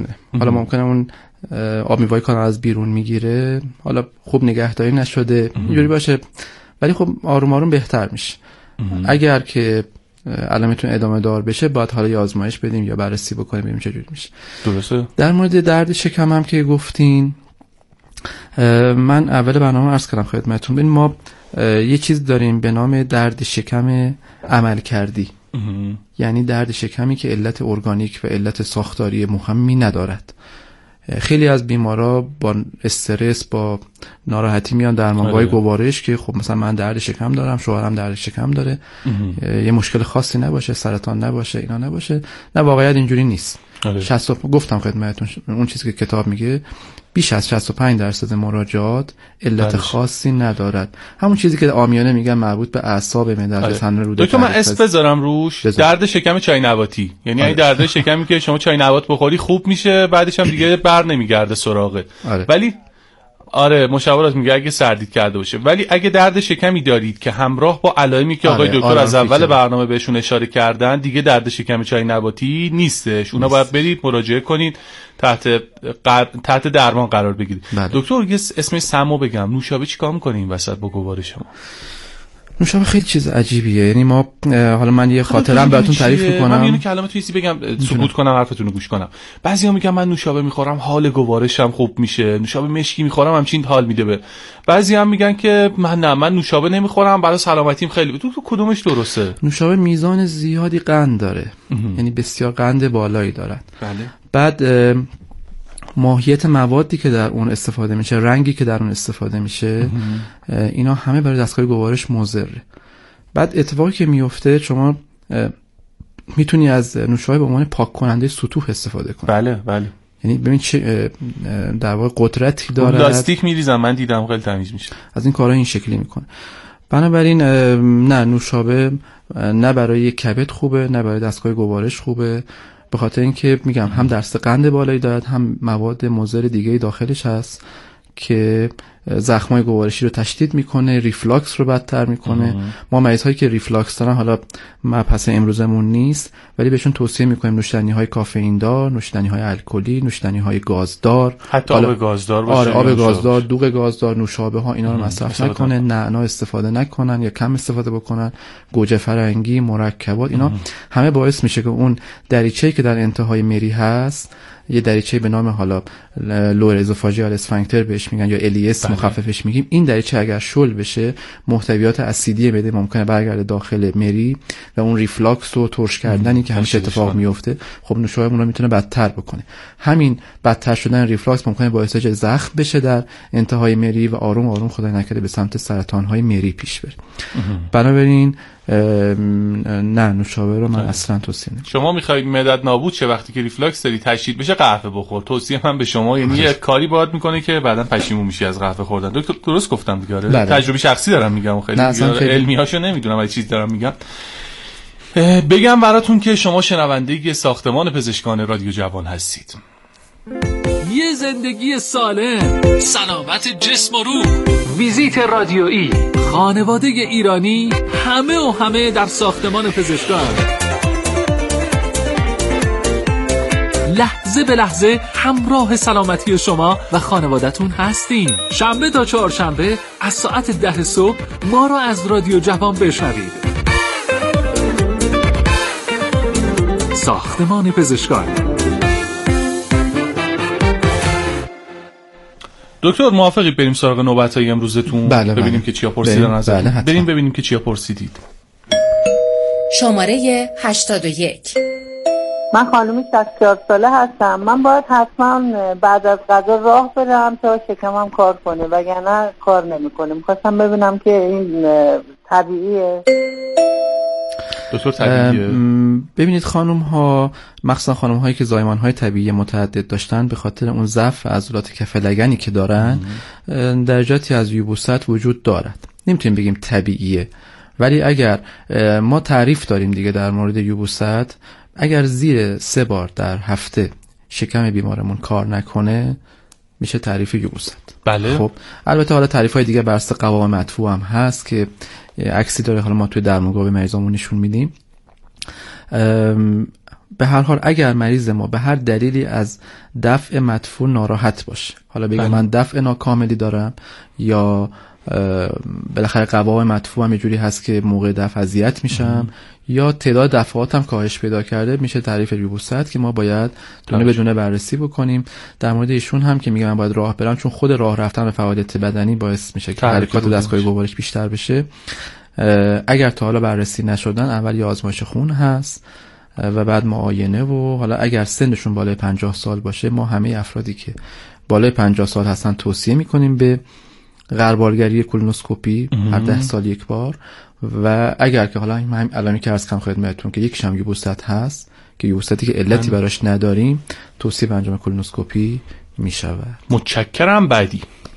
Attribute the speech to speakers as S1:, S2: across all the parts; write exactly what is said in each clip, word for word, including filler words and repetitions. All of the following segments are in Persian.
S1: میده. حالا ممکنه اون آب میوای کانال از بیرون میگیره، حالا خوب نگهداری نشده اینجوری باشه، ولی خب آروم آروم بهتر میشه. اگر که علامتون ادامه دار بشه باید حالا یا آزمایش بدیم یا بررسی بکنیم ببینیم چجوری میشه.
S2: درسته.
S1: در مورد درد شکم هم که گفتین، من اول برنامه عرض کردم خدمتتون، ببین ما یه چیز داریم به نام درد شکم عمل کردی، یعنی درد شکمی که علت ارگانیک و علت ساختاری مهمی ندارد. خیلی از بیمارا با استرس با ناراحتی میان درمانگاه گوارش که خب مثلا من درد شکم دارم، شوهرم درد شکم داره، یه مشکل خاصی نباشه، سرطان نباشه، اینا نباشه. نه، واقعیت اینجوری نیست. شصت گفتم خدمتتون اون چیزی که کتاب میگه بیش از شصت و پنج درصد مراجعات علت بلش. خاصی ندارد. همون چیزی که عامیانه میگن مربوط به اعصاب معده سنن روده.
S2: دکتر من اسم بذارم روش بزار. درد شکم چای نباتی، یعنی این درد شکمی که شما چای نبات بخوری خوب میشه، بعدش هم دیگه بر نمیگرده سراغت. آره. ولی آره مشاورات میگه اگه سردید کرده باشه، ولی اگه درد شکمی دارید که همراه با علائمی که آقای آره، دکتر از اول پیچه. برنامه بهشون اشاره کردن، دیگه درد شکم چای نباتی نیستش. اونا باید برید مراجعه کنید، تحت قر... تحت درمان قرار بگیرید. بله. دکتر یه اسم سمو بگم، نوشابه چیکار می‌کنه این وسط با گوارش شما؟
S1: نوشابه خیلی چیز عجیبیه. یعنی ما حالا من یه خاطرم براتون تعریف می‌کنم.
S2: من اینو کلمه توی چیزی بگم سکوت کنم حرفتون رو گوش کنم. بعضیا میگن من نوشابه می‌خورم حال گوارشم خوب میشه، نوشابه مشکی می‌خورم همچین حال میده به. بعضی هم میگن که من نه من نوشابه نمی‌خورم برای سلامتیم خیلی. تو کدومش درسته؟
S1: نوشابه میزان زیادی قند داره. یعنی بسیار قند بالایی داره.
S2: بله.
S1: بعد ماهیت موادی که در اون استفاده میشه، رنگی که در اون استفاده میشه، اینا همه برای دستگاه گوارش مضره. بعد اتفاقی که میفته شما میتونی از نوشابه به عنوان پاک کننده سطوح استفاده کنی.
S2: بله بله.
S1: یعنی ببین چه در واقع قدرتی داره.
S2: لاستیک میریزم من دیدم خیلی تمیز میشه.
S1: از این کارا این شکلی میکنه. بنابراین نه نوشابه نه برای کبد خوبه، نه برای دستگاه گوارش خوبه، به خاطر اینکه میگم هم درصد قند بالایی دارد، هم مواد مضر دیگه داخلش هست که زخمای گوارشی رو تشدید میکنه، ریفلاکس رو بدتر میکنه. ما مریض هایی که ریفلاکس دارن، حالا مبحث امروزمون نیست، ولی بهشون توصیه میکنیم نوشیدنی های کافئین دار، نوشیدنی های الکلی، نوشیدنی های گازدار،
S2: حتی آب گازدار باشه.
S1: آره آب گازدار، دوغ گازدار، نوشابه ها اینا رو مصرف نکنه، نعنا استفاده نکنن یا کم استفاده بکنن، گوجه فرنگی، مرکبات، اینا همه باعث میشه که اون دریچه‌ای که در انتهای مری هست، یه دریچه به نام حالا لور ازوفاژیال اسفنکتر بهش میگن یا الیس مخففش میگیم، این دریچه اگر شل بشه محتویات اسیدی معده ممکنه برگرده داخل مری و اون ریفلاکس و ترش کردنی که همیشه اتفاق میفته خب نوشابه اون رو میتونه بدتر بکنه. همین بدتر شدن ریفلاکس ممکنه باعث زخم بشه در انتهای مری و آروم آروم خدای نکرده به سمت سرطان های مری پیش بره. بنابراین نه نوشابه رو من اصلا توصیه نمی‌کنم.
S2: شما می‌خواید معدت نابود شه وقتی که ریفلاکس داری تشدید بشه قهوه بخور. توصیه من به شما یعنی یه کاری باید میکنه که بعداً پشیمون میشی از قهوه خوردن. دکتر درست گفتم دیگه؟ آره تجربه شخصی دارم میگم، خیلی علمیاشو نمیدونم ولی چیز دارم میگم. بگم براتون که شما شنونده ساختمان پزشکان رادیو جوان هستید.
S3: یه زندگی سالم، سلامت جسم و روح، ویزیت رادیویی، خانواده ایرانی، همه و همه در ساختمان پزشکان. لحظه به لحظه همراه سلامتی شما و خانوادتون هستیم. شنبه تا چهارشنبه از ساعت ده صبح ما رو از رادیو جوان بشنوید. ساختمان پزشکان.
S2: دکتر موافقی بریم سراغ نوبت‌های امروزتون؟
S1: بله
S2: ببینیم
S1: بله.
S2: که چیا پرسیدن از
S1: بله
S2: بریم ببینیم که چیا پرسیدید.
S4: شماره هشتاد و یک.
S5: من خانم شصت و چهار ساله هستم. من باید حتما بعد از غذا راه برم تا شکمم کار کنه وگرنه کار نمیکنه. می‌خواستم ببینم که این طبیعیه.
S2: دکتر طبیعیه.
S1: ببینید خانم ها، مخصوصا خانم هایی که زایمان های طبیعی متعدد داشتن، به خاطر اون ضعف عضلات کف لگنی که دارن درجاتی از یبوست وجود دارد. نمیتونیم بگیم طبیعیه، ولی اگر ما تعریف داریم دیگه در مورد یبوست، اگر زیر سه بار در هفته شکم بیمارمون کار نکنه میشه تعریف یبوست.
S2: بله.
S1: خب البته حالا تعریف های دیگه بر اساس قوام مدفوع هم هست که عکسی داره، حالا ما توی درمانگاه به مریضامون نشون میدیم. به هر حال اگر مریض ما به هر دلیلی از دفع مدفوع ناراحت باشه، حالا بگم من دفع ناکاملی دارم یا بالاخره قوام مدفوع هم یه جوری هست که موقع دفع اذیت میشم یا تعداد دفعاتم کاهش پیدا کرده، میشه تعریف ریبوست که ما باید دونه به دونه بررسی بکنیم. در مورد ایشون هم که میگم من باید راه برم، چون خود راه رفتن به فعالیت بدنی باعث میشه که حرکات دستگاه گوارش بیشتر بشه. اگر تا حالا بررسی نشدن، اول یه آزمایش خون هست و بعد معاینه، و حالا اگر سنشون بالای پنجاه سال باشه ما همه افرادی که بالای پنجاه سال هستن توصیه میکنیم به غربالگری کولونوسکوپی هر ده سال یک بار. و اگر که حالا من الان که عرض کردم خدمتتون که یک شم یوبوست هست که یوبوستی که علتی براش نداریم، توصیه به انجام کولونوسکوپی میشود.
S2: متشکرم. بعدی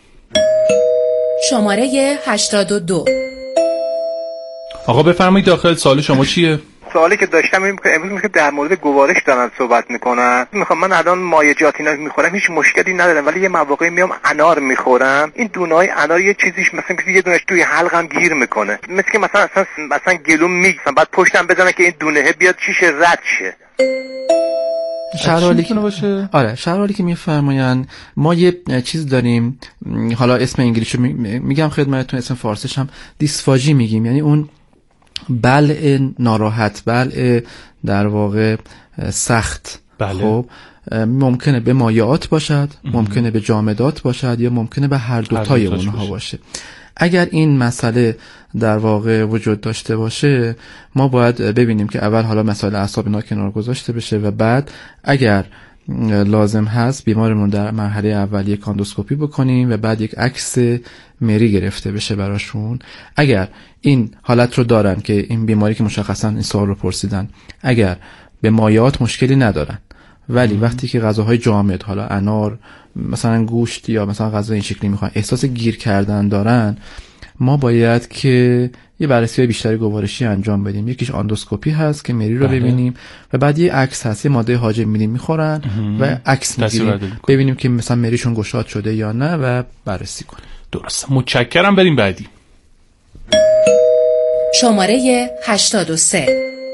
S4: شماره هشتاد و دو.
S2: آقا بفرمایید داخل سوال شما چیه؟
S6: سوالی که داشتم این که امروز میگه در مورد گوارش دارن صحبت میکنن. میخوام من الان مایعات اینا میخورم، هیچ مشکلی ندارم، ولی یه مواقعی میام انار میخورم، این دونای انار یه چیزیش مثلا که یه دونش توی حلقم گیر میکنه، مثل که مثلا اصلا مثلا گلوم میگم بعد پشتم بزنه که این دونه بیاد چیشه رد شه.
S1: شرحالی که باشه. آره شرحالی که میفرماین ما یه چیز داریم، حالا اسم انگلیسیشو میگم خدمتتون، اسم فارسیش هم دیسفاژی میگیم، یعنی اون بلع ناراحت، بلع در واقع سخت.
S2: بله.
S1: خب ممکنه به مایعات باشد، ممکنه به جامدات باشد، یا ممکنه به هر دوتای اونها باشه. باشه اگر این مسئله در واقع وجود داشته باشه، ما باید ببینیم که اول حالا مسائل اعصاب اینا کنار گذاشته بشه و بعد اگر لازم هست بیمارمون در مرحله اولیه کاندوسکوپی بکنیم و بعد یک عکس مری گرفته بشه براشون. اگر این حالت رو دارن که این بیماری که مشخصا این سوال رو پرسیدن، اگر به مایعات مشکلی ندارن ولی ام. وقتی که غذاهای جامد، حالا انار مثلا گوشت یا مثلا غذا این شکلی میخوان، احساس گیر کردن دارن، ما باید که یه بررسی بیشتری گوارشی انجام بدیم. یکیش آندوسکوپی هست که مری رو بله. ببینیم و بعد یه عکس هست، یه ماده حاجب میدیم میخورن و عکس میگیریم ببینیم که مثلا مریشون گشاد شده یا نه و بررسی کنیم.
S2: درسته. متشکرم. بریم بعدی.
S4: شماره هشتاد و سه.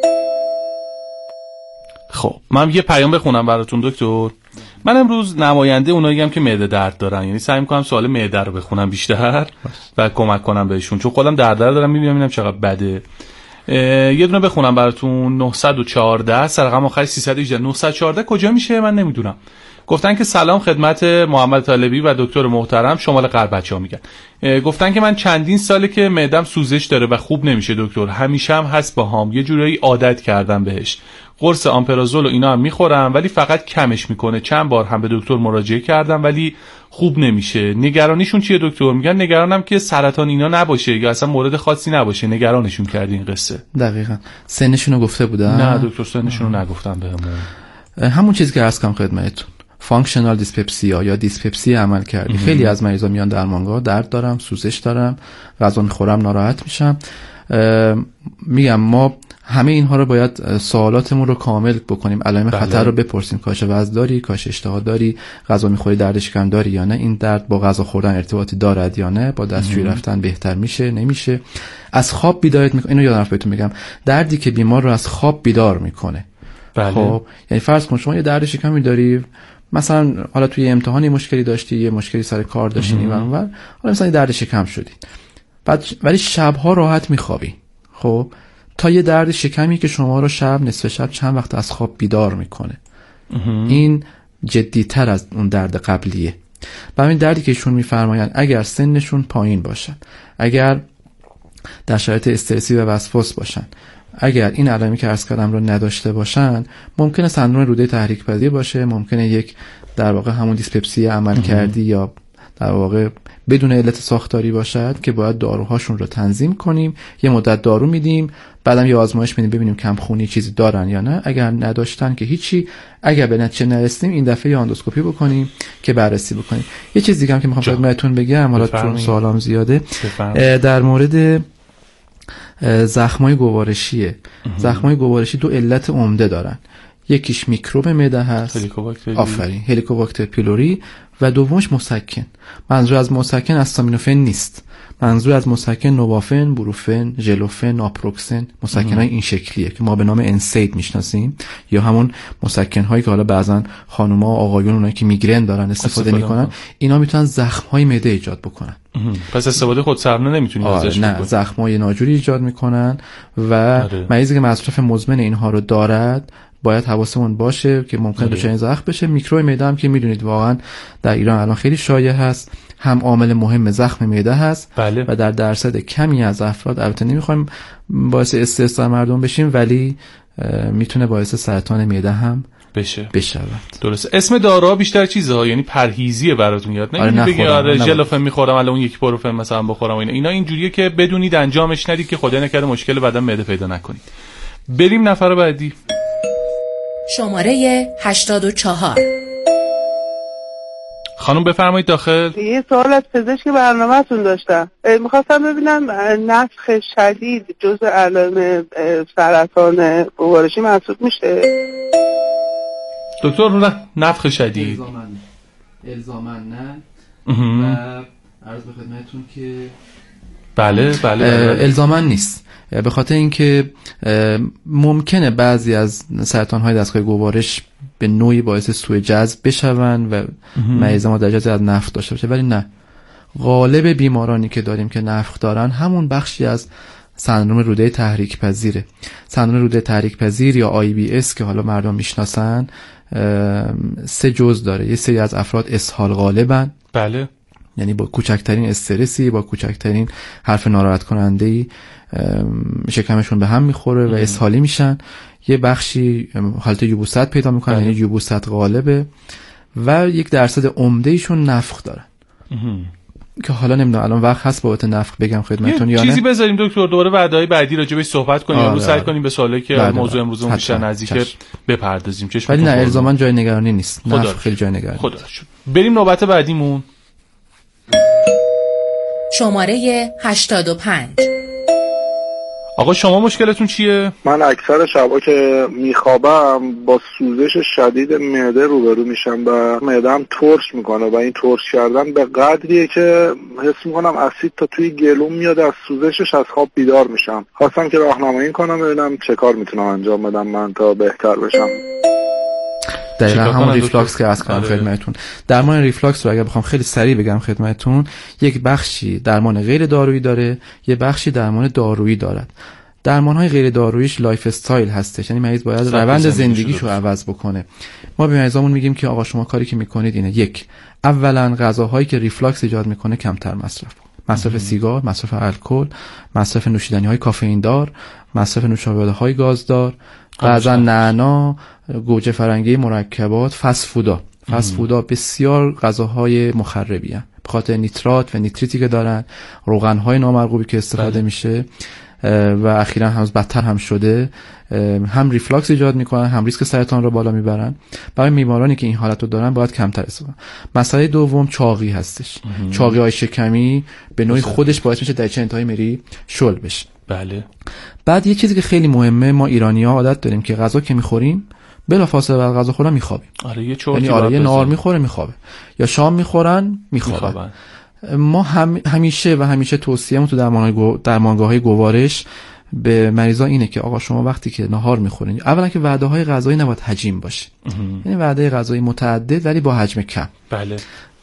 S2: خب من یه پیام بخونم براتون دکتر. من امروز نماینده اوناییم که معده درد دارن، یعنی سعی می‌کنم سوال معده رو بخونم بیشتر و کمک کنم بهشون، چون خودم درد دارم میبینم اینم چقدر بده. یه دونه بخونم براتون. نه یک چهار سر رقم آخر سیصد و هجده. نه یک چهار کجا میشه من نمیدونم. گفتن که سلام خدمت محمد طالبی و دکتر محترم، شمال غرب بچه‌ها میگن. گفتن که من چندین ساله که معدم سوزش داره و خوب نمیشه دکتر، همیشه هم هست باهام، یه جورایی عادت کردم بهش، قرص آمپرازول و اینا هم میخورم ولی فقط کمش میکنه. چند بار هم به دکتر مراجعه کردم ولی خوب نمیشه. نگرانیشون چیه دکتر؟ میگن نگرانم که سرطان اینا نباشه یا اصلا مورد خاصی نباشه. نگرانشون کردی این قصه.
S1: دقیقاً. سنشون رو گفته بودن؟
S2: نه دکتر سنشون رو نگفتم بهمون.
S1: همون چیزی که عرض کردم خدمتتون، فانکشنال دیسپپسیا یا دیسپپسی عمل کردی. خیلی از مریضا میان درمانگاه درد دارم، سوزش دارم، غذا میخورم ناراحت میشم. میگم ما همه اینها رو باید سوالاتمون رو کامل بکنیم، علائم بله. خطر رو بپرسیم، کاهش وزن داری، کاهش اشتها داری، غذا میخوری درد شکم داری یا نه، این درد با غذا خوردن ارتباطی دارد یا نه، با دستشویی رفتن بهتر میشه نمیشه، از خواب بیدارت میکنه. اینو یادم بهتون میگم، دردی که بیمار رو از خواب بیدار میکنه.
S2: بله.
S1: خب یعنی فرض کن شما یه درد شکمی داری، مثلا حالا توی امتحانی مشکلی داشتی، یه مشکلی سر کار داشتی این اونور، حالا مثلا درد شکم شدی، بعد ولی شبها راحت میخوابی. خب تا یه درد شکمی که شما رو شب نصف شب چند وقت از خواب بیدار میکنه، این جدیتر از اون درد قبلیه. و این دردی که ایشون میفرمایند اگر سنشون پایین باشن، اگر در شرایط استرسی و وسواس باشن، اگر این علائمی که عرض کردم رو نداشته باشن، ممکنه سندرم روده تحریک پذیر باشه، ممکنه یک در واقع همون دیسپپسی عمل کردی یا در واقع بدون علت ساختاری باشد که باید داروهاشون رو تنظیم کنیم، یه مدت دارو میدیم، بعدم یه آزمایش میدیم ببینیم کم خونی چیزی دارن یا نه. اگر نداشتن که هیچی، اگر به نتیجه نرسیم این دفعه آندوسکوپی بکنیم که بررسی بکنیم. یه چیز دیگه هم که میخوام خدمتتون بگم، حالا چون سوالام زیاده، در مورد زخمای گوارشیه. زخمای گوارشی دو علت عمده دارن. یکیش میکروب معده هست،
S2: هلیکوباکتر
S1: آفرین، هلیکوباکتر پیلوری، و دومش مسکن. منظور از مسکن استامینوفن نیست، منظور از مسکن نوافن، بروفن، ژلوفن، ناپروکسن، مسکن های این شکلیه که ما به نام انسید میشناسیم، یا همون مسکن هایی که حالا بعضن خانوما و آقایون اونایی که میگرن دارن استفاده میکنن، اینا میتونن زخم های معده ایجاد بکنن.
S2: پس استفاده خودسرانه نمیتونید ازش بکنید.
S1: نه، زخم های ناجوری ایجاد میکنن و آره. مریضی که مصرف مزمن اینها رو دارد باید حواسمون باشه که ممکنه دچار این زخم بشه. میکروب معده هم که میدونید واقعا در ایران الان خیلی شایع هست، هم عامل مهم زخم معده هست.
S2: بله.
S1: و در درصد کمی از افراد، البته نمیخوایم باعث استرس در مردم بشیم، ولی میتونه باعث سرطان معده هم
S2: بشه
S1: بشود.
S2: درسته. اسم داروها بیشتر چیزها یعنی پرهیزیه براتون یاد نمیگید آره بگید آره ژلوفن میخورم الان اون یک پروفن مثلا بخورم اینا اینا اینجوریه که بدونید انجامش ندید که خدا نکرده مشکل بدن معده پیدا نکنید. بریم نفر بعدی.
S4: شماره هشتاد و چهار.
S2: خانم بفرمایید داخل.
S7: یه سوال از پزشک برنامه‌تون داشتم. میخواستم ببینم نفخ شدید جزء علائم سرطان گوارشی محسوب میشه؟
S2: دکتر نه نفخ شدید
S1: الزاماً الزاماً نه. و عرض به خدمتتون که
S2: بله بله
S1: الزاماً نیست، به خاطر اینکه ممکنه بعضی از سرطان‌های دستگاه گوارش به نوعی باعث سوء جذب بشون و مریض ما درجه از نفخ داشته باشه، ولی نه، غالب بیمارانی که داریم که نفخ دارن همون بخشی از سندرم روده تحریک پذیره. سندرم روده تحریک پذیر یا آی بی اس که حالا مردم میشناسن سه جزء داره. یه سری از افراد اسهال غالبن،
S2: بله،
S1: یعنی با کوچکترین استرسی، با کوچکترین حرف ناراحت کننده‌ای شکمشون به هم میخوره و اسهالی میشن. یه بخشی حالت یبوست پیدا میکنن، یعنی یبوست غالبه، و یک درصد عمده ایشون نفخ دارن که حالا نمیدونم الان وقت هست بابت نفخ بگم خدمتتون یا نه.
S2: چیزی بذاریم دکتر دوباره وعده‌های بعدی راجع بهش صحبت کنیم، رو سعی کنیم به سوالی که موضوع امروزمون بیشتر نزدیک بپردازیم.
S1: ولی نه الزاما جای نگرانی نیست، نفخ خیلی جای نگرانی.
S2: خدا شکر. بریم نوبت بعدیمون.
S4: شماره هشتاد و پنج.
S2: آقا شما مشکلتون چیه؟
S8: من اکثر شبا که میخوابم با سوزش شدید معده روبرو میشم و معده‌ام ترش میکنه و این ترش کردن به قدریه که حس میکنم اسید تا توی گلوم میاد، از سوزشش از خواب بیدار میشم. خواستم که راهنمایی کنم ببینم چه کار میتونم انجام بدم من تا بهتر بشم.
S1: دقیقا همون ریفلاکس که از کنم خدمتون. درمان ریفلاکس رو اگر بخوام خیلی سریع بگم خدمتون، یک بخشی درمان غیر دارویی داره، یک بخشی درمان دارویی دارد. درمان های غیر داروییش لایف استایل هستش، یعنی مریض باید روند زندگیشو عوض بکنه. ما به مریضامون میگیم که آقا شما کاری که میکنید اینه: یک، اولا غذاهایی که ریفلاکس ایجاد میکنه کمتر مصرف کن. مصرف سیگار، مصرف الکل، مصرف نوشیدنی های کافئین دار، مصرف نوشابه های گازدار، بعضا نعنا، گوجه فرنگی، مرکبات، فست فودا. فست فودا بسیار غذاهای مخربی هستند به خاطر نیترات و نیتریتی که دارن، روغن های نامرغوبی که استفاده بله. میشه و اخیراً هنوز بدتر هم شده، هم ریفلاکس ایجاد میکنن، هم ریسک سرطان رو بالا میبرن. برای بیمارانی که این حالت رو دارن باید کمتر استفاده. مسئله دوم چاقی هستش. چاقی های شکمی به نوعی خودش باعث میشه دریچه انتهای مری شل بشه.
S2: بله.
S1: بعد یه چیزی که خیلی مهمه، ما ایرانی‌ها عادت داریم که غذا که میخوریم بلافاصله بعد غذا خوردن میخوابیم.
S2: آره یه چرتی
S1: یعنی آره یه نهار میخوره میخوابه، یا شام میخورن میخوابن. ما هم همیشه و همیشه توصیه‌مون تو درمانگاه درمانگاه‌های گوارش به مریضا اینه که آقا شما وقتی که نهار میخورین، اولا که وعده‌های غذایی نباید حجیم باشه، یعنی وعده غذایی متعدد ولی با حجم کم.
S2: بله.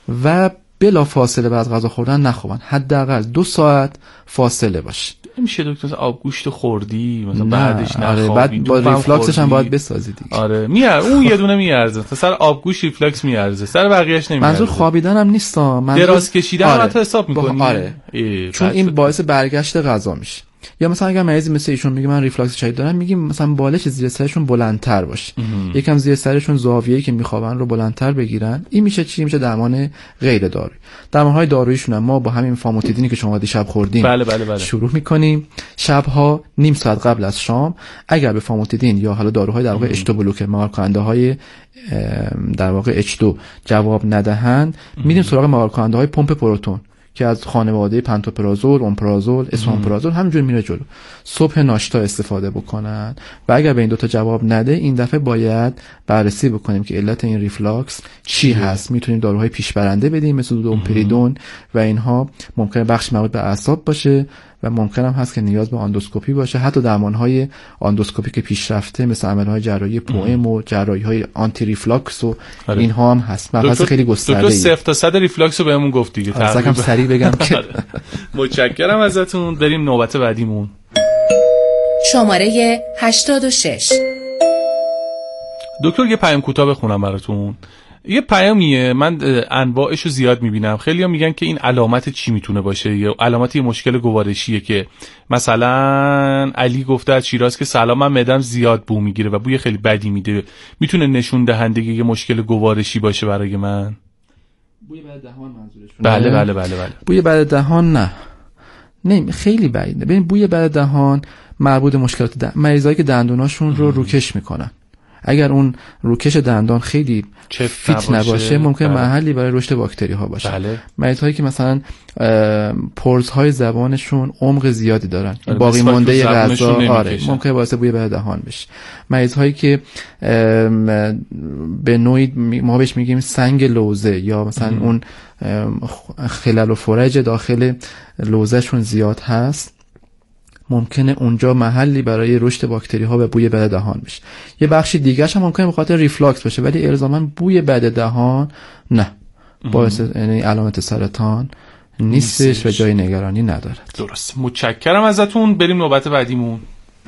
S1: و بلا فاصله بعد غذا خوردن نخوابن، حداقل دو ساعت فاصله باشه.
S2: میشه دکتر آب گوشت خوردی مثلا بعدش نخوابی؟
S1: آره بعد با ریفلاکسش هم باید بسازی دیگه.
S2: آره میار اون یه دونه میارزه، تا سر آب گوشت ریفلاکس میارزه، سر بقیه‌اش نمیارزه.
S1: منظور خوابیدن هم نیست، منظور
S2: دراز کشیدن
S1: آره.
S2: هم حساب می‌کنی.
S1: آره. چون این باعث برگشت غذا میشه. یا مثلا اگر مریضی مثل ایشون میگه من ریفلاکس شدید دارم، میگیم مثلا بالش زیر سرشون بلندتر باشه، یکم زیر سرشون زاویه‌ای که میخوابن رو بلندتر بگیرن. این میشه چی؟ میشه درمان غیر دارویی. درمان‌های داروییشون هم ما با همین فاموتیدینی که شما دیشب خوردین
S2: بله بله بله.
S1: شروع میکنیم. شبها نیم ساعت قبل از شام اگر به فاموتیدین یا حالا داروهای در واقع اچ دو بلوکر مهار کننده های در واقع اچ دو جواب ندهند، میریم سراغ مهار کننده های پمپ پروتون که از خانواده پنتوپرازول، اومپرازول، اسومپرازول همینجور میره جلو. صبح ناشتا استفاده بکنن و اگر به این دوتا جواب نده این دفعه باید بررسی بکنیم که علت این ریفلاکس چی هست. میتونیم داروهای پیشبرنده بدیم مثل دومپریدون و اینها ممکنه بخش مربوط به اعصاب باشه و ممکن هم هست که نیاز به آندوسکوپی باشه. حتی درمان‌های آندوسکوپی که پیشرفته مثل عمل‌های جراحی پوئم و جراحی‌های آنتی ریفلاکس و اینها هم هست. مبحث خیلی گسترده‌ای.
S2: دکتر صفر تا صد ریفلاکس رو بهمون گفت دیگه.
S1: تقریبا سریع بگم که
S2: متشکرم ازتون. بریم نوبت بعدیمون.
S4: شماره هشتاد و شش.
S2: دکتر یه پیام کوتاه بخونم براتون. یه پیامیه من انواعش رو زیاد میبینم. خیلی هم میگن که این علامت چی میتونه باشه، یا علامت یه مشکل گوارشیه که مثلا علی گفته از شیراز که سلام من معدم زیاد بو میگیره و بوی خیلی بدی میده، میتونه نشون دهنده یه مشکل گوارشی باشه برای من؟
S1: بوی بعد دهان منظورشون؟
S2: بله بله بله بله.
S1: بوی بعد دهان نه نه خیلی بعیده. ببین بوی بعد دهان مربوط مشکلات دهان، مریضایی که دندوناشون رو روکش میکنن. اگر اون روکش دندان خیلی فیت نباشه ممکن بله. محلی برای رشد باکتری ها باشه. بله. مریض هایی که مثلا پورز های زبانشون عمق زیادی دارن، باقی مانده غذا آره ممکن باعث بوی بعد دهان بشه. مریض هایی که به نوعی ما بهش میگیم سنگ لوزه یا مثلا ام. اون خلل و فرج داخل لوزهشون زیاد هست، ممکنه اونجا محلی برای رشد باکتری ها و بوی بد دهان بشه. یه بخش دیگه‌ش هم ممکنه به خاطر ریفلاکس باشه ولی الزاما بوی بد دهان نه، باعث یعنی علامت سرطان نیستش و جای نگرانی ندارد.
S2: درست. متشکرم ازتون. بریم نوبت بعدیمون.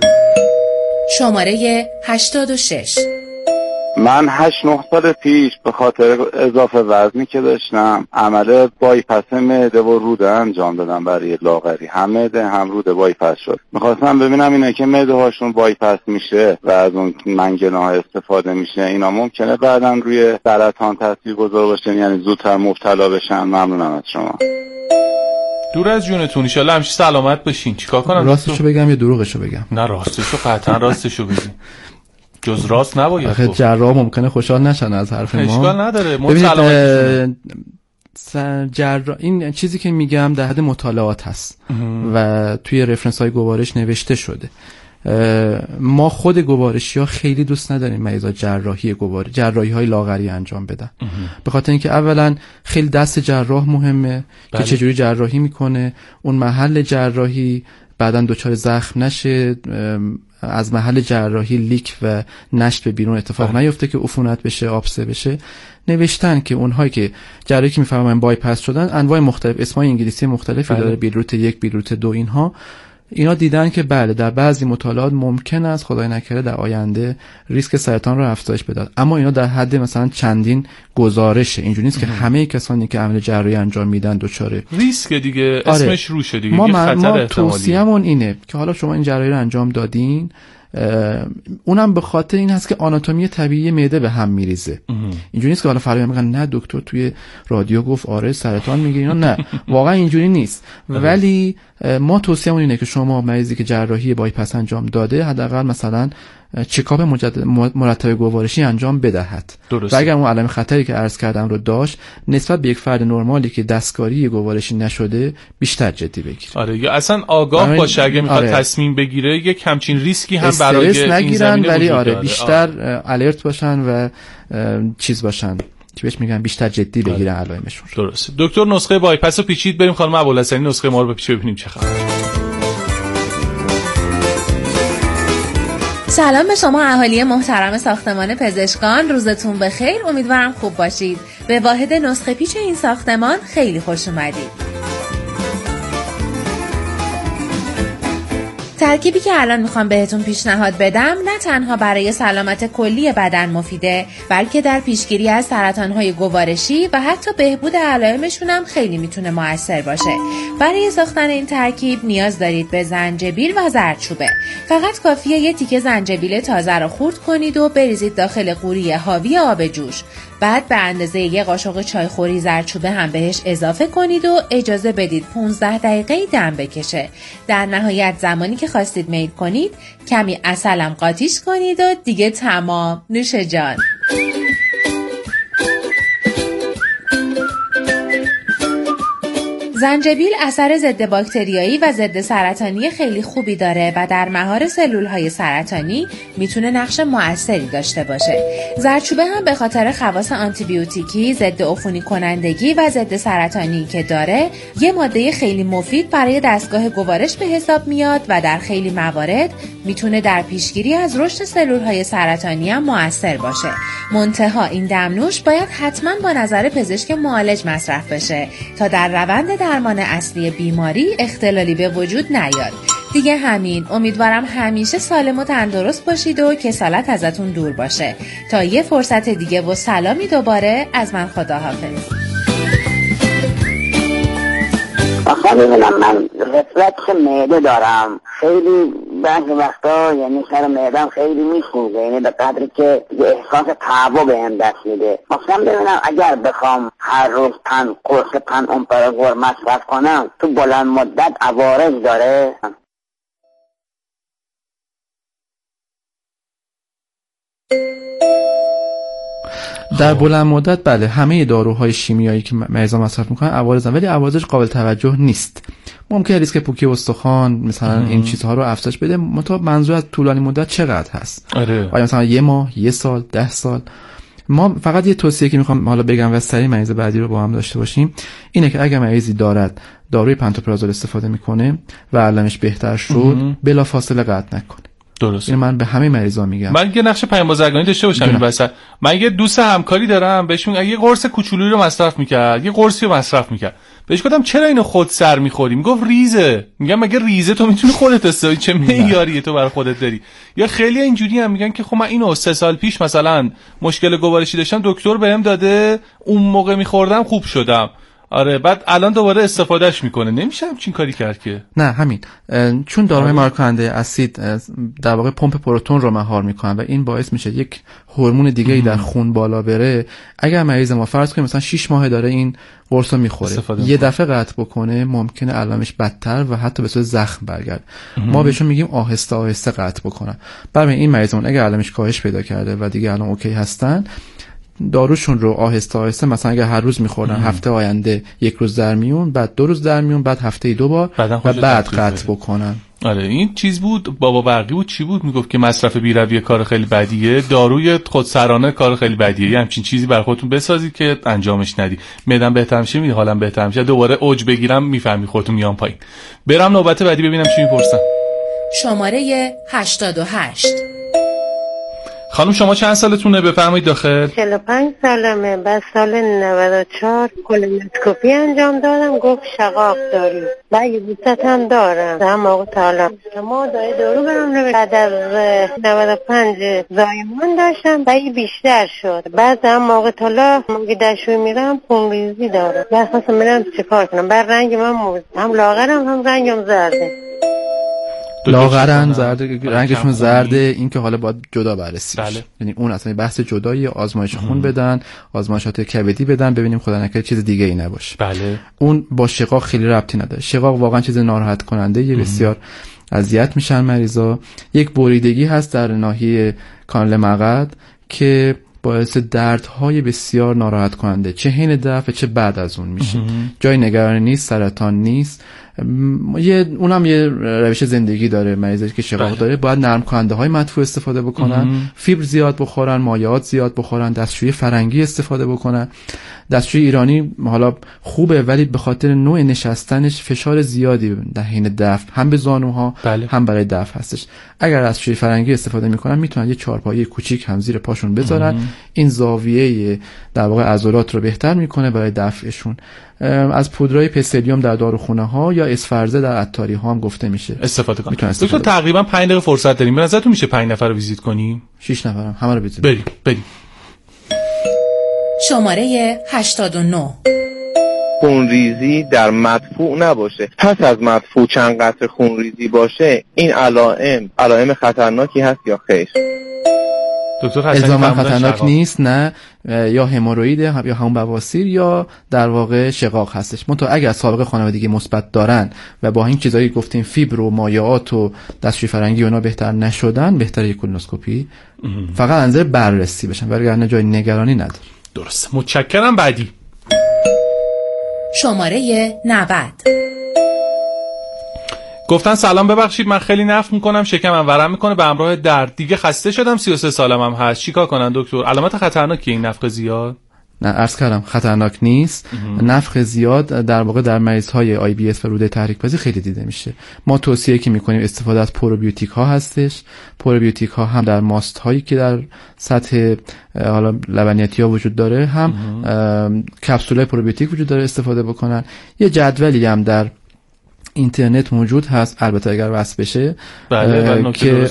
S4: شماره هشتاد و شش.
S8: من هشت نه سال پیش به خاطر اضافه وزنی که داشتم عمل بایپس معده و روده انجام دادم برای لاغری. هم معده هم روده بایپس شد. میخواستم ببینم اینا که معده هاشون بایپس میشه و از اون منگنه ها استفاده میشه، اینا ممکنه بعداً روی سرطان تاثیر گذار باشه، یعنی زودتر مبتلا بشن؟ ممنونم از شما.
S2: دور از جونتون، ان شاءالله همیشه سلامت باشین. چیکار کنم؟
S1: راستشو بگم یا دروغشو بگم؟
S2: نه راستشو، قطعا راستشو بگین. جز راست نباید.
S1: آخه جراح ممکنه خوشحال نشن از حرف ما.
S2: اشکال نداره. ببینید
S1: جراح این چیزی که میگم در حد مطالعات هست و توی رفرنس های گوارش نوشته شده. ما خود گوارشی ها خیلی دوست نداریم مریضا جراحی گوارش جراحی های لاغری انجام بدن، به خاطر اینکه اولا خیلی دست جراح مهمه بله. که چجوری جراحی میکنه، اون محل جراحی بعدن دچار زخم نشه، از محل جراحی لیک و نشت به بیرون اتفاق نیفته که عفونت بشه، آبسه بشه. نوشتن که اونهایی که جراحی که میفهمن بایپاس شدن انواع مختلف، اسمای انگلیسی مختلفی داره، بیلروت یک، بیلروت دو، اینها اینا دیدن که بله در بعضی مطالعات ممکن است خدای نکرده در آینده ریسک سرطان رو افزایش بده، اما اینا در حد مثلا چندین گزارشه. اینجوری نیست که همه کسانی که عمل جراحی انجام میدن دچار
S2: ریسک دیگه آره. اسمش روشه دیگه.
S1: ما,
S2: خطر
S1: ما توصیه‌مون اینه که حالا شما این جراحی رو انجام دادین، اونم به خاطر این هست که آناتومی طبیعی معده به هم میریزه. اینجوری نیست که حالا فردا میگن نه دکتر توی رادیو گفت آره سرطان میگیره، نه واقعا اینجوری نیست. ولی ما توصیه‌مون اینه که شما مریضی که جراحی بایپاس انجام داده حداقل مثلا چکاپ مرتب گوارشی انجام بدهد و اگر اون علائم خطری که عرض کردم رو داشت نسبت به یک فرد نرمالی که دستکاری گوارشی نشده بیشتر جدی بگیره.
S2: آره یا اصلا آگاه باشه اگه میخواد آره. تصمیم بگیره یک همچین ریسکی هم برای این زمینه
S1: ولی آره
S2: داره.
S1: بیشتر آره. الرت باشن و چیز باشن که بهش میگن بیشتر جدی بگیرن آره. علائمشون.
S2: درسته. دکتر نسخه بایپاس رو پیچید، بریم خانم ابوالحسنی نسخه ما رو بپیچه ببینیم چه خبره.
S4: سلام به شما اهالی محترم ساختمان پزشکان، روزتون بخیر، امیدوارم خوب باشید. به واحد نسخه پیچ این ساختمان خیلی خوش اومدید. ترکیبی که الان میخوام بهتون پیشنهاد بدم نه تنها برای سلامت کلی بدن مفیده، بلکه در پیشگیری از سرطان‌های گوارشی و حتی بهبود علائمشون هم خیلی میتونه مؤثر باشه. برای ساختن این ترکیب نیاز دارید به زنجبیل و زردچوبه. فقط کافیه یه تیکه زنجبیل تازه رو خرد کنید و بریزید داخل قوری حاوی آب جوش. بعد به اندازه یک قاشق چایخوری زردچوبه هم بهش اضافه کنید و اجازه بدید پانزده دقیقه دم بکشه. در نهایت زمانی که خواستید میل کنید کمی عسلم قاطیش کنید و دیگه تمام، نوش جان. زنجبیل اثر ضد باکتریایی و ضد سرطانی خیلی خوبی داره و در مهار سلول‌های سرطانی میتونه نقش موثری داشته باشه. زردچوبه هم به خاطر خواص آنتیبیوتیکی، ضد عفونی کنندگی و ضد سرطانی که داره، یه ماده خیلی مفید برای دستگاه گوارش به حساب میاد و در خیلی موارد میتونه در پیشگیری از رشد سلول‌های سرطانی هم موثر باشه. منتها این دمنوش باید حتما با نظر پزشک معالج مصرف بشه تا در روند درمان اصلی بیماری اختلالی به وجود نیاد. دیگه همین، امیدوارم همیشه سالم و تندرست باشید و کسالت ازتون دور باشه. تا یه فرصت دیگه و سلامی دوباره از من، خداحافظ.
S9: آخه ببینم من رفلکس معده دارم، خیلی بعضی وقتا یعنی سر معدم خیلی میسوزه، یعنی به قدری که احساس تعب بهم دست میده. مثلا ببینم اگر بخوام هر روز پنج قرص پنج امپراگور مصرف کنم تو بلند مدت عوارض داره؟
S1: در بلند مدت بله، همه داروهای شیمیایی که مریضا مصرف میکنن عوارض دارن، ولی عوارضش قابل توجه نیست. ممکنه ریسک پوکی استخوان مثلا ام. این چیزها رو افزایش بده، منتها منظور از طولانی مدت چقدر هست؟ آره. آیا مثلا یه ماه، یه سال، ده سال؟ ما فقط یه توصیه که میخوام حالا بگم و سریع مریض بعدی رو با هم داشته باشیم اینه که اگر مریضی دارد داروی پنتوپرازول استفاده میکنه و علمش بهتر شد، بلافاصله قطع نکنه. درست. این من به همه مریضا میگم.
S2: من یه نقش پیام بازرگانی داشته باشم این وسط. من یه دوست همکاری دارم، بهش میگم یه قرص کوچولویی رو مصرف میکرد، یه قرصی رو مصرف میکرد. بهش گفتم چرا اینو خود سر میخوری؟ میگفت ریزه. میگم مگه ریزه تو میتونی خودت استفاده، چه معیاری تو برای خودت داری؟ یا خیلی اینجوری هم میگن که خب من اینو سه سال پیش مثلا مشکل گوارشی داشتم، دکتر بهم داده، اون موقع میخوردم خوب شدم. آره، بعد الان دوباره استفادهش میکنه. نمیشه همچین کاری کرد که.
S1: نه همین، چون داروهای مهار کننده اسید در واقع پمپ پروتون رو مهار میکنن و این باعث میشه یک هورمون دیگه ای در خون بالا بره. اگر مریض ما فرض کنیم مثلا شش ماه داره این قرصو میخوره، یه دفعه قطع بکنه ممکنه علامش بدتر و حتی به صورت زخم برگرده. ما بهشون میگیم آهسته آهسته قطع بکنن. برای این مریضان اگر علامش کاهش پیدا کرده و دیگه الان اوکی هستن، داروشون رو آهسته آهسته مثلا اگه هر روز میخوردن هفته آینده یک روز در میون، بعد دو روز در میون، بعد هفته دو بار و بعد قطع بکنن.
S2: آره این چیز بود، بابا برقی بود چی بود میگفت که مصرف بی‌رویه کار خیلی بدیه، داروی خودسرانه کار خیلی بدیه. همچین چیزی برای خودتون بسازید که انجامش ندی. معدم بهتر میشه، می حالم بهتر میشه، دوباره اوج بگیرم میفهمی خودتون میام پایین. برم نوبت بعدی ببینم چی میپرسن.
S4: شماره هشتاد و هشت.
S2: خانم شما چند سالتونه؟ بفرمایید داخل.
S10: چهل و پنج سالمه. بعد سال نود و چهار کولونوسکوپی انجام دادم، گفت شقاق داری. بعد بوست هم دارم. در موقع تالا ما دایی دارو برام نوشت. بعد از نود و پنج زایمان داشتم، بعد بیشتر شد. بعد در موقع تالا موقع دشوی میرم خونریزی دارم. بعد خواستم میرم چیکار کنم؟ بعد رنگ من موز هم لاغرم هم رنگم زرده.
S1: لاغرن، زرد، رنگشون زرده. این که حالا باید جدا بررسی بشه. یعنی اون اصلا بحث جدایی، آزمایش خون بدن، آزمایشات کبدی بدن، ببینیم خدا نکنه چیز دیگه ای نباشه.
S2: بله.
S1: اون با شقاق خیلی ربطی نداره. شقاق واقعا چیز ناراحت کننده، یه بسیار اذیت میشن مریضا. یک بریدگی هست در ناحیه کانال مقعد که باعث دردهای بسیار ناراحت کننده، چه حین دفع چه بعد از اون میشه. جای نگرانی نیست، سرطان نیست. یه اونم یه روش زندگی داره. مریضی که شقاق داره باید نرم کننده های مدفوع استفاده بکنن، فیبر زیاد بخورن، مایعات زیاد بخورن، دستشویی فرنگی استفاده بکنن. دستشویی ایرانی حالا خوبه ولی به خاطر نوع نشستنش فشار زیادی در حین دفع هم به زانوها بله. هم برای دفع هستش. اگر دستشویی فرنگی استفاده میکنن میتونن یه چهارپایه کوچیک هم زیر پاشون بذارن. این زاویه در واقع عضلات رو بهتر میکنه برای دفعشون. از پودرای پسلیوم در داروخونه ها یا اسفرزه در عطاری ها هم گفته میشه
S2: استفاده کنیم. دکتر تقریبا پنج دقیقه فرصت داریم. به نظرتون میشه پنج نفر رو ویزیت کنیم؟
S1: شش نفرم همه رو ویزیت
S2: بریم بریم.
S4: شماره هشتاد و نه.
S11: خونریزی در مدفوع نباشه. پس از مدفوع چند قطره خونریزی باشه، این علائم علائم خطرناکی هست یا خیر؟
S2: دکتر
S1: الزاما خطرناک شقاق. نیست، نه یا هموروید یا همون بواسیر یا در واقع شقاق هستش. منتها اگر سابقه خانوادگی مثبت دارن و با این چیزایی گفتیم فیبر و مایعات و دستشویی فرنگی اونا بهتر نشدن، بهتره یک کولونوسکوپی فقط انظر بررسی بشن، وگرنه جای نگرانی نداره.
S2: درسته. متشکرم. بعدی
S4: شماره نود.
S2: گفتن سلام، ببخشید من خیلی نفخ میکنم، شکمم ورم میکنه به همراه درد، دیگه خسته شدم، سی و سه سالم هم هست، چیکار کنن دکتر؟ علامت خطرناکیه این نفخ زیاد؟
S1: نه عرض کردم خطرناک نیست. نفخ زیاد در واقع در مریض های آی بی اس و روده تحریک پذیر خیلی دیده میشه. ما توصیه که میکنیم استفاده از پروبیوتیک ها هستش. پروبیوتیک ها هم در ماست هایی که در سطح حالا لبنیاتی ها وجود داره، هم کپسول پروبیوتیک وجود داره استفاده بکنن. یه جدولی هم در اینترنت موجود هست، البته اگر وصل بشه،
S2: بله که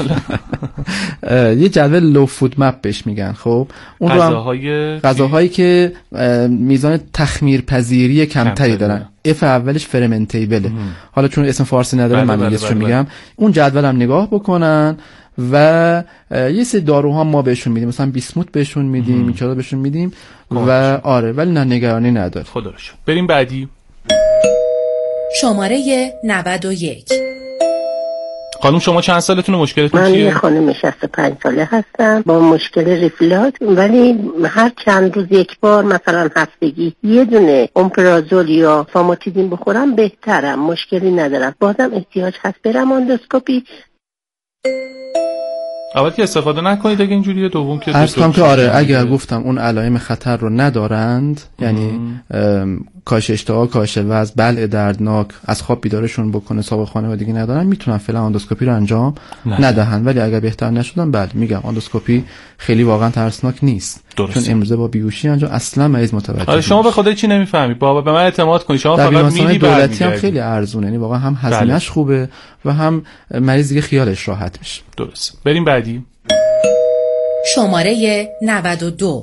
S1: یه جدول لو فود مپ بهش میگن. خب اون
S2: غذاهای
S1: غذاهایی که میزان تخمیر پذیری کمتری دارن، اف اولش فرمنتیبله، حالا چون اسم فارسی نداره من انگلیسیشو میگم، اون جدول هم نگاه بکنن. و یه سری داروها ما بهشون میدیم، مثلا بیسموت بهشون میدیم، میچادا بهشون میدیم و آره، ولی نه نگرانی نداره.
S2: خدا رو شکر. بریم بعدی.
S4: شماره نود و یک.
S2: خانم شما چند سالتونه، مشکلتون چیه؟
S10: من یه خانم شصت و پنج ساله هستم با مشکل ریفلاکس، ولی هر چند روز یک بار مثلا هفتگی یه دونه اومپرازول یا فاموتیدین بخورم بهترم، مشکلی ندارم. بازم احتیاج هست برم اندوسکوپی؟
S2: اول که استفاده نکنید اگه اینجوریه، دوم که
S1: عرض کنم که آره، اگر گفتم اون علائم خطر رو ندارند، یعنی کاهش اشتها، کاهش وزن، بلع دردناک، از خواب بیدارشون بکنه، سابقه خانوادگی ندارن، میتونن فعلا اندوسکوپی رو انجام نه. ندهن. ولی اگر بهتر نشدن، بله میگم اندوسکوپی خیلی واقعا ترسناک نیست. درسته. چون امروزه با بیهوشی انجام اصلا مریض متوجه
S2: آره شما به خدا چی نمیفهمی بابا، به من اعتماد کنید، شما فقط میری
S1: دولتی هم خیلی ارزونه، یعنی واقعا هم هزینه‌اش بله. خوبه و هم مریض دیگه خیالش راحت میشه.
S2: درست. بریم بعدی.
S4: شماره نود و دو.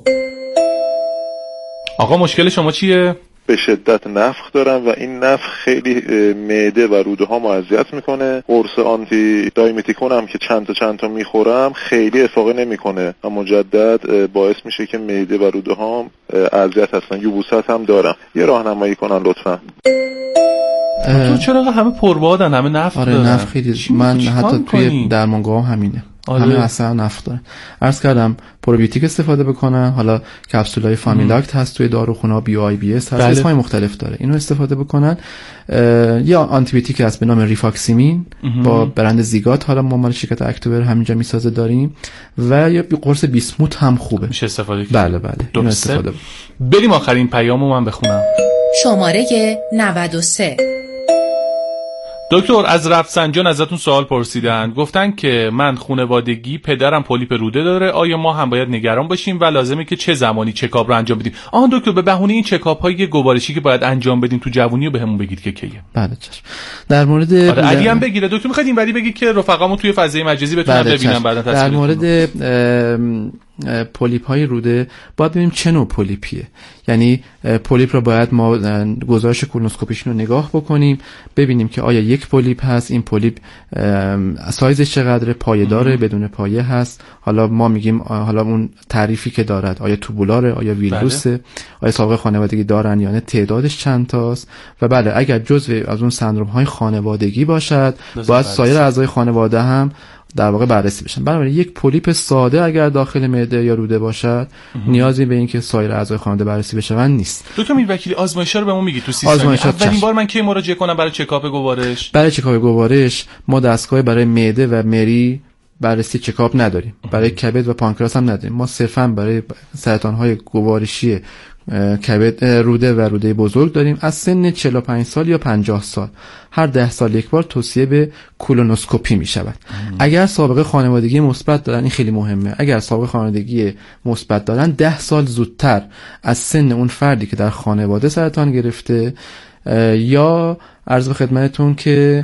S2: آقا مشکل شما چیه؟
S8: به شدت نفخ دارم و این نفخ خیلی معده و روده ها ما اذیت میکنه. قرص آنتی دایمتیکون هم که چند تا چند تا میخورم خیلی افاقه نمیکنه و مجدد باعث میشه که معده و روده ها اذیت هستن. یبوست هم دارم، یه راهنمایی کنن لطفا.
S2: تو چرا همه پربادن، همه نفخ
S1: آره
S2: دارن؟
S1: نفخ خیلی، من حتی توی درمانگاه همینه. آره. همه اصلا نفخ دارن. عرض کردم پروبیوتیک استفاده بکنن، حالا کپسولای فامیلاکت هست توی داروخونه، بیو آی بی اس هست، بله. اسمای مختلف داره، اینو استفاده بکنن. یا آنتی بیوتیک هست به نام ریفاکسیمین با برند زیگات، حالا ما مال شرکت اکتوبر همینجا میسازه داریم، و یا قرص بیسموت هم خوبه،
S2: میشه استفاده کرد.
S1: بله بله اینو استفاده.
S2: بریم آخرین پیامو من بخونم.
S4: شماره نود و سه.
S2: دکتر از رفسنجان ازتون سوال پرسیدن، گفتن که من خانوادگی پدرم پولیپ روده داره، آیا ما هم باید نگران باشیم و لازمه که چه زمانی چکاپ رو انجام بدیم؟ آها دکتر، به بهونه این چکاپ های گوارشی که باید انجام بدیم تو جوونی رو بهمون بگید که کیه.
S1: بله چشم. در مورد
S2: آره علی هم بگیره دکتر، میخواید اینوری بگید که رفقامون توی فضای مجازی بتونن ببینن بعدا تصویر.
S1: در مورد پولیپ های روده باید ببینیم چه نوع پولیپیه، یعنی پولیپ رو باید ما گزارش کولونوسکوپیشون رو نگاه بکنیم، ببینیم که آیا یک پولیپ هست، این پولیپ سایزش چقدره، پایه‌داره، بدون پایه هست، حالا ما میگیم حالا اون تعریفی که دارد، آیا توبولاره، آیا ویلروسه، بله. آیا سابقه خانوادگی دارن یا نه، تعدادش چند تاست، و بله اگر جزء از اون سندروم های خانوادگی باشد باید سایر اعضای خانواده هم در واقع بررسی بشن. بنابراین یک پولیپ ساده اگر داخل معده یا روده باشد نیازی به این که سایر اعضای خانواده بررسی بشن نیست.
S2: دکتر میروکیلی آزمایش‌ها رو بهمون میگی تو سی ثانیه. اولین بار من کی مراجعه کنم برای چکاپ گوارش؟
S1: برای چکاپ گوارش ما دستگاه برای معده و مری بررسی چکاپ نداریم، برای کبد و پانکراس هم نداریم. ما صرفا برای سرطان‌های گوارشی کبد، روده و روده بزرگ داریم از سن چهل و پنج سال یا پنجاه سال. هر ده سال یک بار توصیه به کولونوسکوپی می شود. اگر سابقه خانوادگی مثبت دارن، این خیلی مهمه، اگر سابقه خانوادگی مثبت دارن ده سال زودتر از سن اون فردی که در خانواده سرطان گرفته، یا عرض به خدمتتون که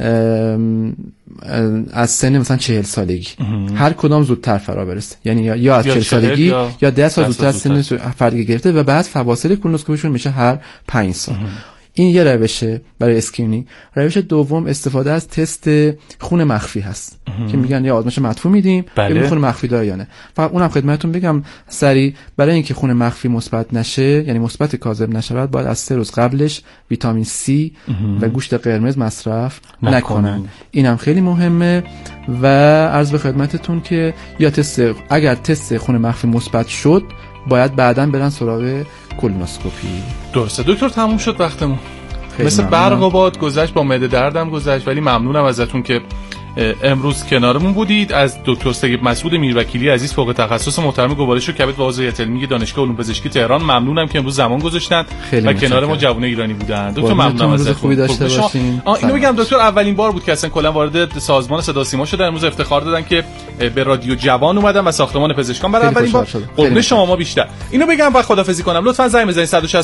S1: از سن مثلا چهل سالگی هر کدام زودتر فرا برسه، یعنی یا از چهل سالگی یا, یا ده سال زودتر از سن فردی گرفته، و بعد فواصل کولونوسکوپیشون میشه هر پنج سال. این یه روشه برای اسکرینینگ. روش دوم استفاده از تست خون مخفی هست که میگن یا آزمایش مدفوع میدیم بله. یا خون مخفی داره یا نه. فقط اونم خدمتتون بگم سری، برای اینکه خون مخفی مثبت نشه، یعنی مثبت کاذب نشود، باید از سه روز قبلش ویتامین سی و گوشت قرمز مصرف نکنن, نکنن. اینم خیلی مهمه. و عرض به خدمتتون که یا تست، اگر تست خون مخفی مثبت شد باید بعداً برن سراغ کولونوسکوپی.
S2: درسته دکتر، تموم شد وقتمون. مثل برق و باد گذشت، با معده دردم گذشت، ولی ممنونم ازتون که امروز کنارمون بودید. از دکتر سید مسعود میروکیلی عزیز، فوق تخصص محترم گوارش و کبد و عضویت علمی دانشگاه علوم پزشکی تهران، ممنونم که امروز زمان گذاشتن و کنار ما جوان ایرانی بودن. دکتر ممنونم ازتون.
S1: خوبی داشته باشین.
S2: اینو بگم دکتر، اولین بار بود که اصلا کلا وارد سازمان صدا سیما شدن. امروز افتخار دادن که به رادیو جوان اومدن و ساختمان پزشکان برای اولین بار. قربون شما ما بیشتر. اینو بگم و خدافظی کنم. لطفا زنگ بزنید صد و شصت